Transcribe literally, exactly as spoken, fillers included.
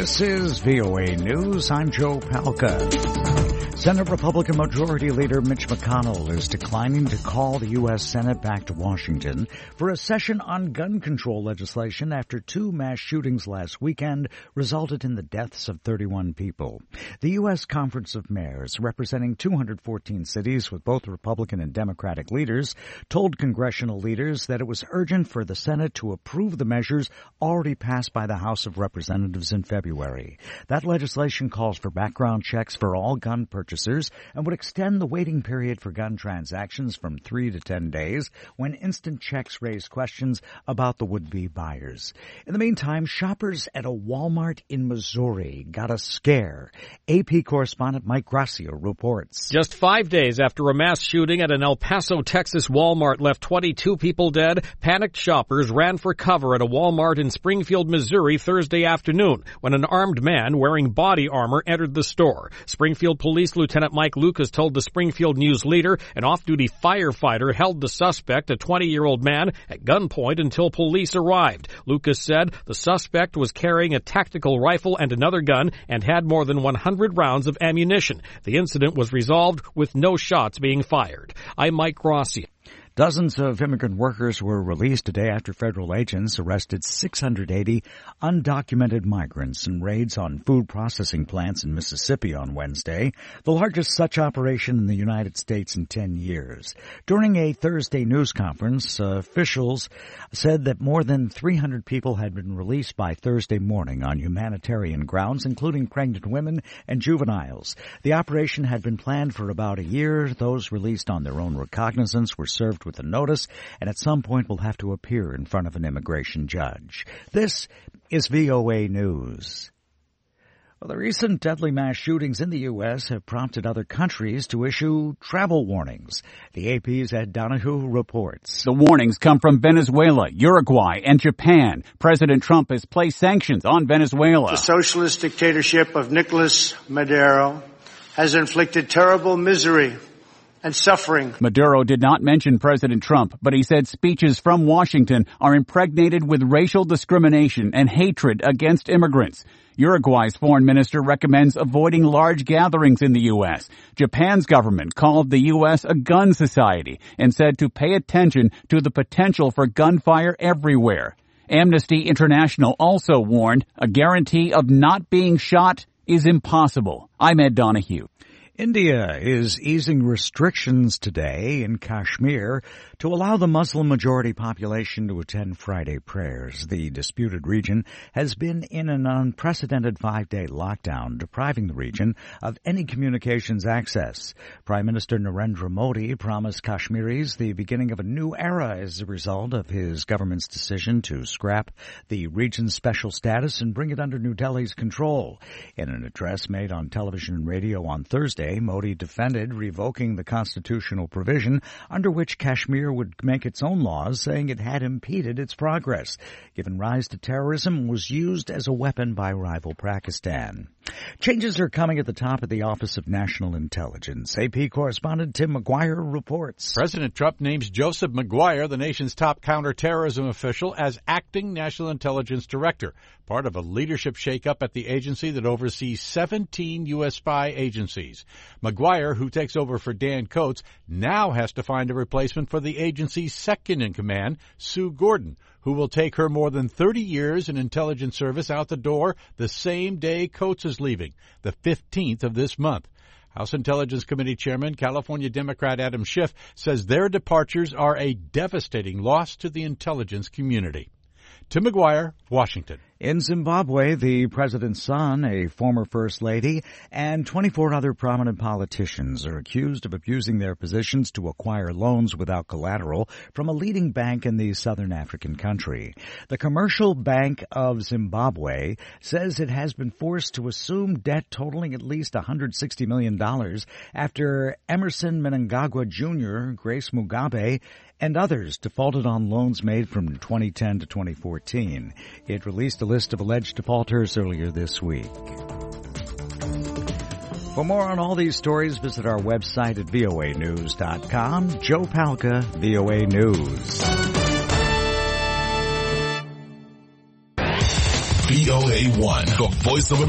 This is V O A News. I'm Joe Palca. Senate Republican Majority Leader Mitch McConnell is declining to call the U S Senate back to Washington for a session on gun control legislation after two mass shootings last weekend resulted in the deaths of thirty-one people. The U S Conference of Mayors, representing two hundred fourteen cities with both Republican and Democratic leaders, told congressional leaders that it was urgent for the Senate to approve the measures already passed by the House of Representatives in February. That legislation calls for background checks for all gun purchasers and would extend the waiting period for gun transactions from three to ten days when instant checks raise questions about the would-be buyers. In the meantime, shoppers at a Walmart in Missouri got a scare. A P correspondent Mike Gracio reports. Just five days after a mass shooting at an El Paso, Texas Walmart left twenty-two people dead, panicked shoppers ran for cover at a Walmart in Springfield, Missouri Thursday afternoon when an armed man wearing body armor entered the store. Springfield Police Lieutenant Mike Lucas told the Springfield News Leader an off-duty firefighter held the suspect, a twenty-year-old man, at gunpoint until police arrived. Lucas said the suspect was carrying a tactical rifle and another gun and had more than one hundred rounds of ammunition. The incident was resolved with no shots being fired. I'm Mike Grossi. Dozens of immigrant workers were released today after federal agents arrested six hundred eighty undocumented migrants in raids on food processing plants in Mississippi on Wednesday, the largest such operation in the United States in ten years. During a Thursday news conference, uh, officials said that more than three hundred people had been released by Thursday morning on humanitarian grounds, including pregnant women and juveniles. The operation had been planned for about a year. Those released on their own recognizance were served with a notice and at some point will have to appear in front of an immigration judge. This is V O A News. Well, the recent deadly mass shootings in the U S have prompted other countries to issue travel warnings. The A P's Ed Donahue reports. The warnings come from Venezuela, Uruguay, and Japan. President Trump has placed sanctions on Venezuela. The socialist dictatorship of Nicolas Maduro has inflicted terrible misery and suffering. Maduro did not mention President Trump, but he said speeches from Washington are impregnated with racial discrimination and hatred against immigrants. Uruguay's foreign minister recommends avoiding large gatherings in the U S. Japan's government called the U S a gun society and said to pay attention to the potential for gunfire everywhere. Amnesty International also warned a guarantee of not being shot is impossible. I'm Ed Donahue. India is easing restrictions today in Kashmir to allow the Muslim-majority population to attend Friday prayers. The disputed region has been in an unprecedented five-day lockdown, depriving the region of any communications access. Prime Minister Narendra Modi promised Kashmiris the beginning of a new era as a result of his government's decision to scrap the region's special status and bring it under New Delhi's control. In an address made on television and radio on Thursday, Modi defended revoking the constitutional provision under which Kashmir would make its own laws, saying it had impeded its progress. Given rise to terrorism, was used as a weapon by rival Pakistan. Changes are coming at the top of the Office of National Intelligence. A P correspondent Tim McGuire reports. President Trump names Joseph Maguire, the nation's top counterterrorism official, as acting National Intelligence Director, part of a leadership shakeup at the agency that oversees seventeen U S spy agencies. Maguire, who takes over for Dan Coats, now has to find a replacement for the agency's second-in-command, Sue Gordon, who will take her more than thirty years in intelligence service out the door the same day Coats is leaving, the fifteenth of this month. House Intelligence Committee Chairman, California Democrat Adam Schiff, says their departures are a devastating loss to the intelligence community. Tim McGuire, Washington. In Zimbabwe, the president's son, a former first lady, and twenty-four other prominent politicians are accused of abusing their positions to acquire loans without collateral from a leading bank in the southern African country. The Commercial Bank of Zimbabwe says it has been forced to assume debt totaling at least one hundred sixty million dollars after Emerson Mnangagwa Junior, Grace Mugabe, and others defaulted on loans made from twenty ten to twenty fourteen. It released a list of alleged defaulters earlier this week. For more on all these stories, visit our website at V O A news dot com. Joe Palca, V O A News. V O A one, the voice of